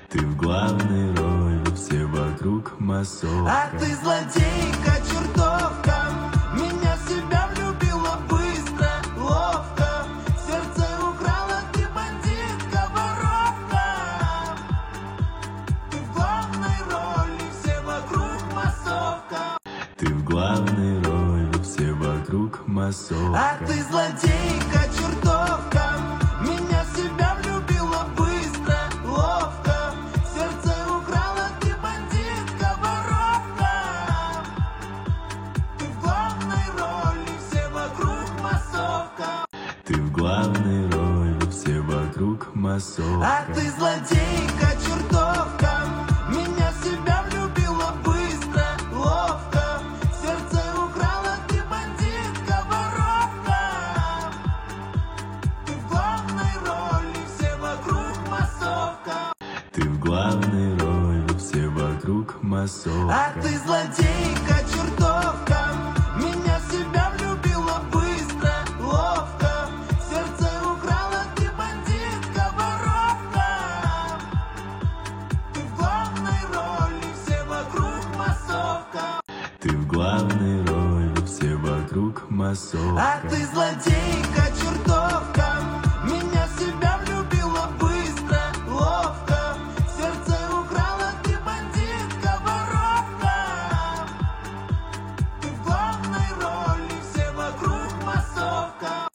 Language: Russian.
Ты в главной роли, все вокруг массовка. А ты злодейка, чертовка, меня в себя влюбила быстро, ловко. Сердце украла, ты бандитка, воровка. Ты в главной роли, все вокруг массовка. Ты в главной роли, все вокруг массовка. А ты злодейка, чертовка, меня в себя влюбила быстро, ловко. Сердце украла, ты бандитка, воровка. Ты в главной роли, все вокруг массовка. Ты в главной роли, все вокруг массовка. А ты злодейка, чертовка, меня в себя влюбила быстро, ловко. Сердце украла, ты бандитка, воровка. Ты в главной роли, все вокруг массовка. Ты в главной роли, все вокруг массовка. А ты злодейка, чертовка, меня в себя влюбила быстро, ловко. Сердце украла, ты бандитка, воровка. Ты в главной роли, все вокруг массовка. Ты в главной роли, все вокруг массовка. А ты злодейка,